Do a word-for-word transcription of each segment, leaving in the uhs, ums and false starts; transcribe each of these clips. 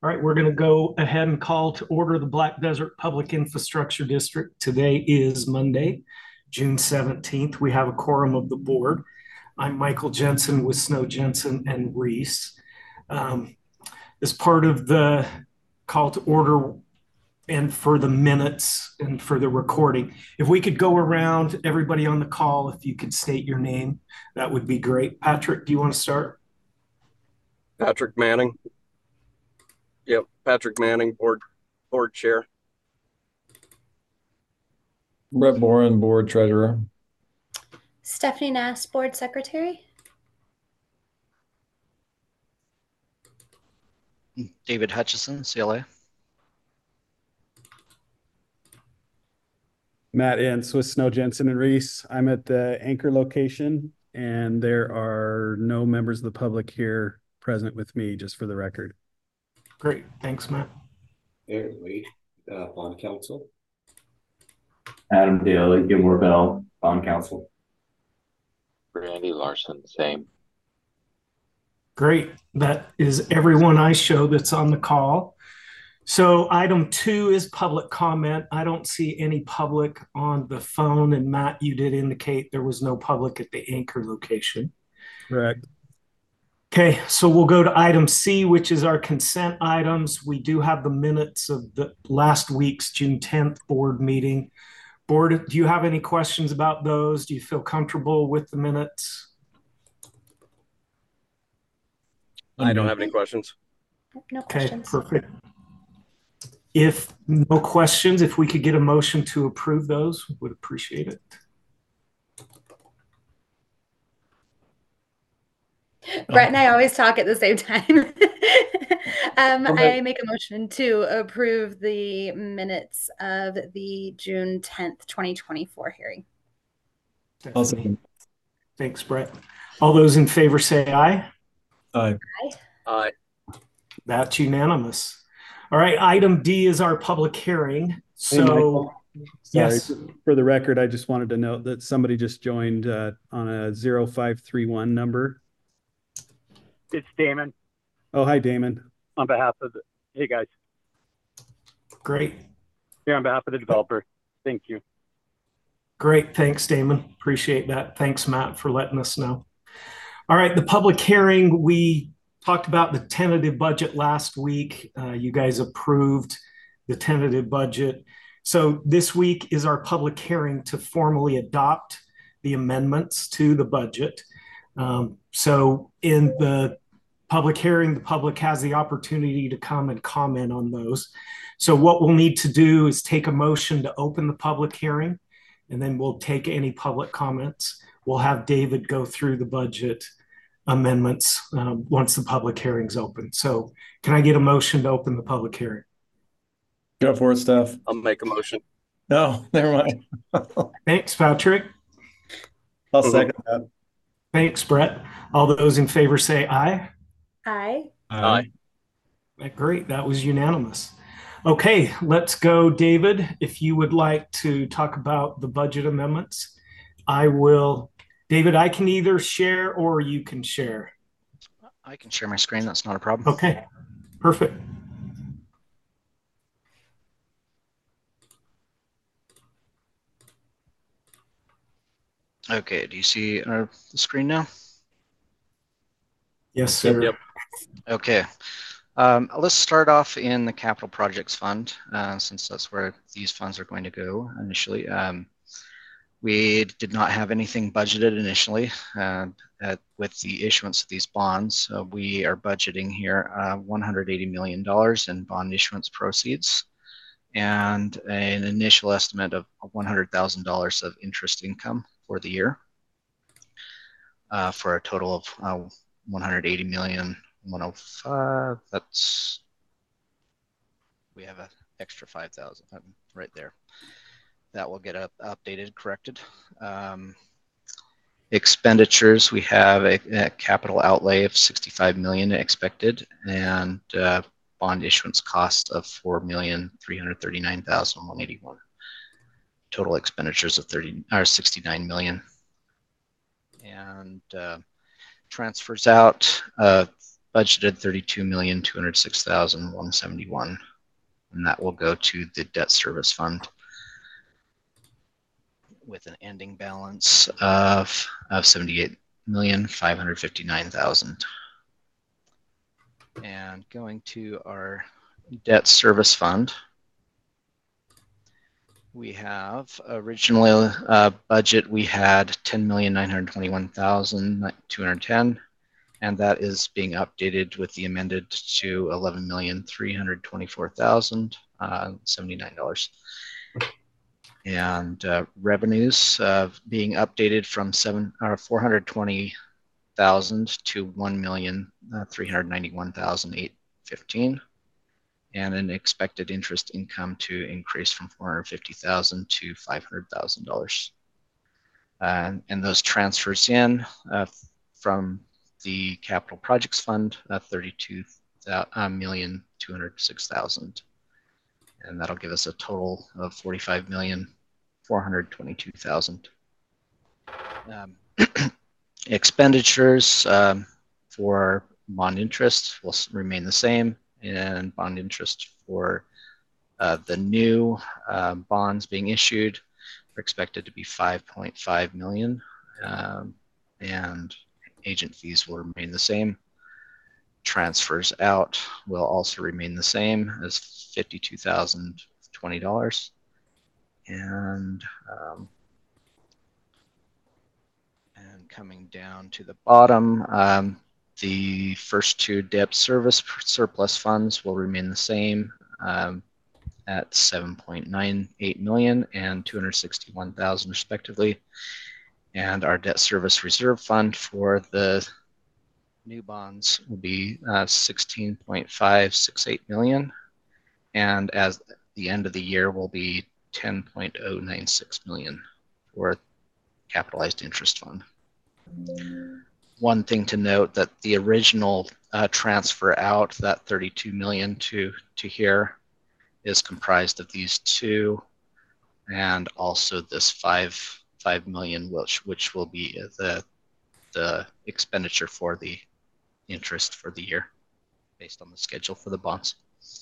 All right, we're going to go ahead and call to order the Black Desert Public Infrastructure District. Today is Monday, June seventeenth. We have a quorum of the board. I'm Michael Jensen with Snow Jensen and Reese. Um, as part of the call to order and for the minutes and for the recording, if we could go around, everybody on the call, if you could state your name, that would be great. Patrick, do you want to start? Patrick Manning. Yep, Patrick Manning, board board chair. Brett Boren, board treasurer. Stephanie Nass, board secretary. David Hutchison, C L A. Matt Ince with Snow Jensen and Reese. I'm at the anchor location, and there are no members of the public here present with me, just for the record. Great, thanks, Matt. Eric Lee, uh, bond counsel. Adam Daly, Gilmore Bell, bond counsel. Randy Larson, same. Great. That is everyone I show that's on the call. So item two is public comment. I don't see any public on the phone. And Matt, you did indicate there was no public at the anchor location. Correct. Okay, so we'll go to item C, which is our consent items. We do have the minutes of the last week's June tenth board meeting. Board, do you have any questions about those? Do you feel comfortable with the minutes? I don't have any questions. No Okay, questions. perfect. If no questions, if we could get a motion to approve those, would appreciate it. Brett and I always talk at the same time. um, Okay. I make a motion to approve the minutes of the June tenth, twenty twenty-four hearing. Awesome. Thanks, Brett. All those in favor say aye. Aye. Aye. That's unanimous. All right, item D is our public hearing. Hey, So, Michael. Sorry, yes. for the record, I just wanted to note that somebody just joined uh, on a zero five three one number. It's Damon Oh, hi, Damon. on behalf of the, hey guys, Great. here on behalf of the developer. Thank you. Great. Thanks, Damon. Appreciate that. Thanks, Matt, for letting us know. All right, the public hearing, we talked about the tentative budget last week. Uh, you guys approved the tentative budget. So this week is our public hearing to formally adopt the amendments to the budget. Um, so in the public hearing, the public has the opportunity to come and comment on those. So what we'll need to do is take a motion to open the public hearing, and then we'll take any public comments. We'll have David go through the budget amendments um, once the public hearing's open. So can I get a motion to open the public hearing? Go for it, Steph. I'll make a motion. No, never mind. Thanks, Patrick. I'll second that. Thanks, Brett. All those in favor say aye. Aye. Aye. Great, that was unanimous. Okay, let's go, David. If you would like to talk about the budget amendments, I will. David, I can either share or you can share. I can share my screen. That's not a problem. Okay, perfect. Okay, do you see our the screen now? Yes, sir. Yep. Okay. Um, let's start off in the Capital Projects Fund, uh, since that's where these funds are going to go initially. Um, we did not have anything budgeted initially uh, at, with the issuance of these bonds. So we are budgeting here uh, one hundred eighty million dollars in bond issuance proceeds and an initial estimate of one hundred thousand dollars of interest income for the year, uh, for a total of uh, one hundred eighty million, one oh five. That's, we have an extra five thousand um, right there. That will get up, updated, corrected. Um, expenditures, we have a, a capital outlay of sixty-five million expected, and uh, bond issuance cost of four million three hundred thirty-nine thousand one hundred eighty-one. Total expenditures of thirty or sixty-nine million. And uh, transfers out uh, budgeted thirty-two million, two hundred six thousand, one hundred seventy-one, and that will go to the debt service fund with an ending balance of, of seventy-eight million, five hundred fifty-nine thousand. And going to our debt service fund, we have originally uh, budget, we had ten million, nine hundred twenty-one thousand, two hundred ten, and that is being updated with the amended to eleven million, three hundred twenty-four thousand, seventy-nine dollars. And uh, revenues uh, being updated from seven or four hundred twenty thousand to one million, three hundred ninety-one thousand, eight hundred fifteen. And an expected interest income to increase from four hundred fifty thousand to five hundred thousand dollars. Uh, and those transfers in uh, from the capital projects fund, uh, thirty-two million, two hundred six thousand. And that'll give us a total of forty-five million, four hundred twenty-two thousand. Um, expenditures um, for bond interest will remain the same, and bond interest for uh, the new uh, bonds being issued are expected to be five point five million, um, and agent fees will remain the same. Transfers out will also remain the same as fifty-two thousand twenty dollars. And um, and coming down to the bottom, um, the first two debt service surplus funds will remain the same um, at seven point nine eight million and two hundred sixty-one thousand respectively. And our debt service reserve fund for the new bonds will be uh, sixteen point five six eight million, and as the end of the year will be ten point oh nine six million for capitalized interest fund. One thing to note, that the original uh, transfer out, that thirty-two million to to here, is comprised of these two, and also this five five million, which which will be the the expenditure for the interest for the year based on the schedule for the bonds.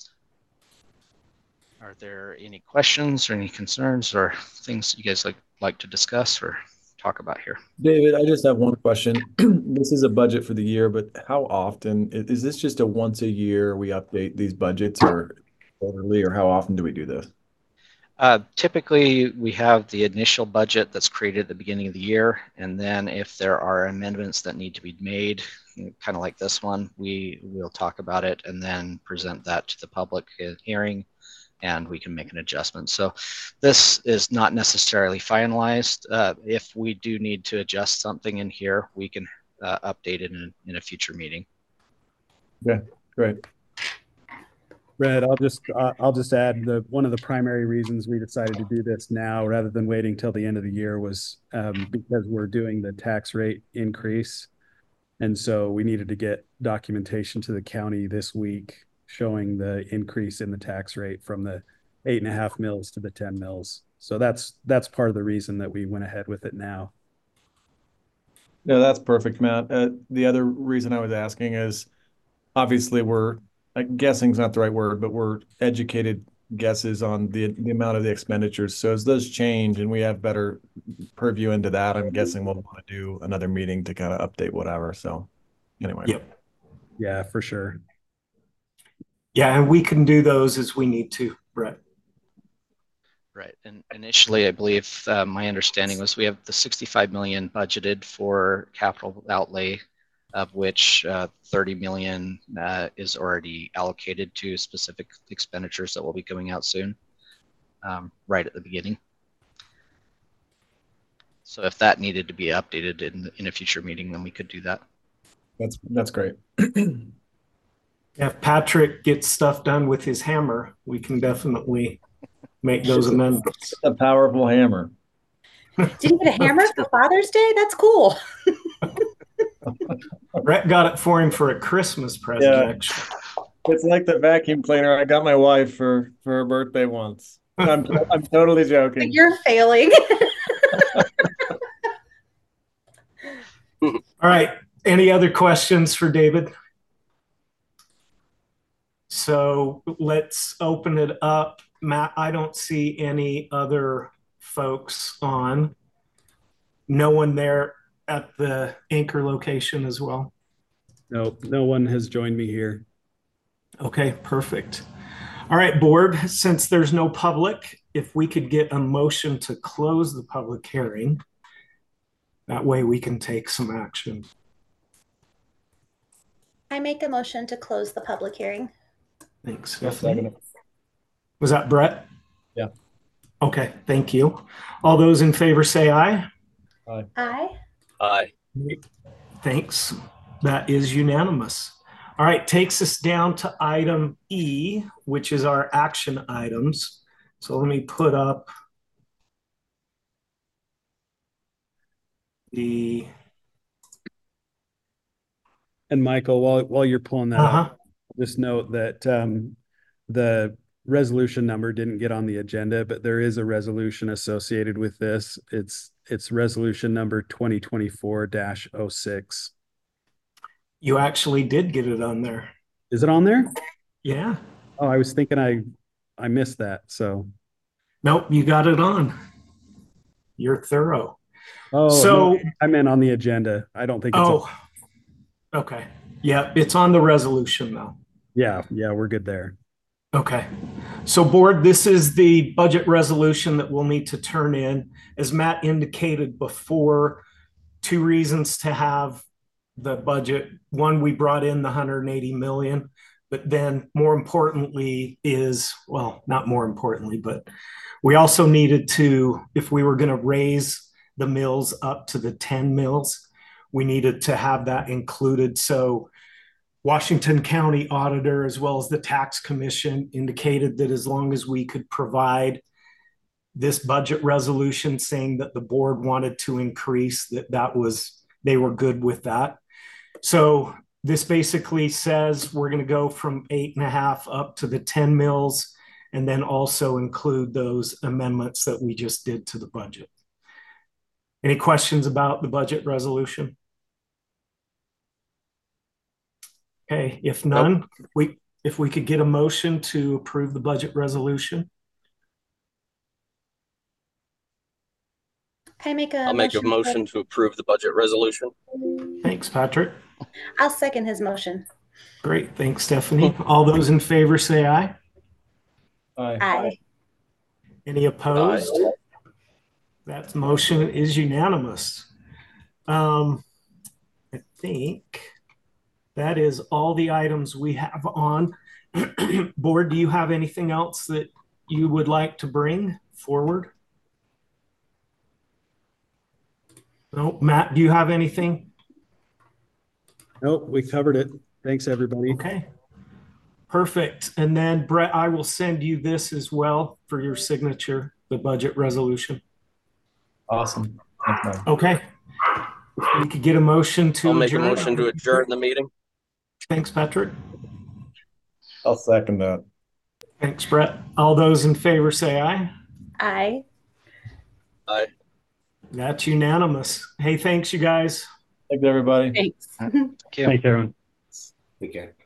Are there any questions or any concerns or things you guys like like to discuss or talk about here? David, I just have one question. This is a budget for the year, but how often is this? Just a once a year we update these budgets, or quarterly, or how often do we do this? Uh, typically, we have the initial budget that's created at the beginning of the year, and then if there are amendments that need to be made, kind of like this one, we will talk about it and then present that to the public hearing, and we can make an adjustment. So this is not necessarily finalized. Uh, if we do need to adjust something in here, we can uh, update it in, in a future meeting. Yeah, great. Red, I'll just uh, I'll just add, the one of the primary reasons we decided to do this now rather than waiting till the end of the year was um, because we're doing the tax rate increase, and so we needed to get documentation to the county this week showing the increase in the tax rate from the eight and a half mils to the ten mils. So that's that's part of the reason that we went ahead with it now. No, that's perfect, Matt. Uh, the other reason I was asking is, obviously we're, like, guessing is not the right word, but we're educated guesses on the the amount of the expenditures. So as those change and we have better purview into that, I'm guessing we'll want to do another meeting to kind of update whatever. So anyway. Yep. Yeah, for sure. Yeah, and we can do those as we need to, Brett. Right. And initially, I believe uh, my understanding was we have the sixty-five million budgeted for capital outlay, of which uh, thirty million uh, is already allocated to specific expenditures that will be going out soon, um, right at the beginning. So if that needed to be updated in, in a future meeting, then we could do that. That's, that's great. If Patrick gets stuff done with his hammer, we can definitely make those amendments. A powerful hammer. Did you get a hammer for Father's Day? That's cool. Brett got it for him for a Christmas present, Yeah. actually. It's like the vacuum cleaner I got my wife for, for her birthday once. I'm, I'm totally joking. You're failing. All right. Any other questions for David? So let's open it up. Matt, I don't see any other folks on. No one there at the anchor location as well. No, no one has joined me here. Okay, perfect. All right, board, since there's no public, if we could get a motion to close the public hearing, that way we can take some action. I make a motion to close the public hearing. Thanks, I'll Stephanie. second it. Was that Brett? Yeah. Okay, thank you. All those in favor say aye. Aye. Aye. Aye. Thanks. That is unanimous. All right, takes us down to item E, which is our action items. So let me put up the. And Michael, while while you're pulling that Uh-huh. up, just note that um, the resolution number didn't get on the agenda, but there is a resolution associated with this. It's it's resolution number twenty twenty-four dash oh six. You actually did get it on there. Is it on there? Yeah. Oh, I was thinking I I missed that. So Nope, you got it on. You're thorough. oh, So- no, I meant on the agenda. I don't think it's on- Oh, okay. Yeah, it's on the resolution though. yeah, yeah, we're good there. Okay. So board, this is the budget resolution that we'll need to turn in. As Matt indicated before, two reasons to have the budget. One, we brought in the one hundred eighty million, but then more importantly is, well, not more importantly, but we also needed to, if we were going to raise the mills up to the ten mills, we needed to have that included. So Washington County Auditor, as well as the Tax Commission, indicated that as long as we could provide this budget resolution saying that the board wanted to increase, that that was, they were good with that. So this basically says we're going to go from eight and a half up to the ten mills, and then also include those amendments that we just did to the budget. Any questions about the budget resolution? Okay, if none, nope. we if we could get a motion to approve the budget resolution. I make a I'll make a motion to approve the budget resolution. Thanks, Patrick. I'll second his motion. Great, thanks, Stephanie. All those in favor say aye. Aye. Aye. Any opposed? Aye. That motion is unanimous. Um, I think that is all the items we have on. Board, do you have anything else that you would like to bring forward? No, Matt, do you have anything? Nope, we covered it. Thanks, everybody. Okay, perfect. And then Brett, I will send you this as well for your signature, the budget resolution. Awesome. Thanks, man. Okay. We could get a motion to I'll make adjourn. a motion to adjourn the meeting. Thanks, Patrick. I'll second that. Thanks, Brett. All those in favor say aye. Aye. Aye. That's unanimous. Hey, thanks, you guys. Thanks, everybody. Thanks. Thank you. Thanks, everyone. Okay.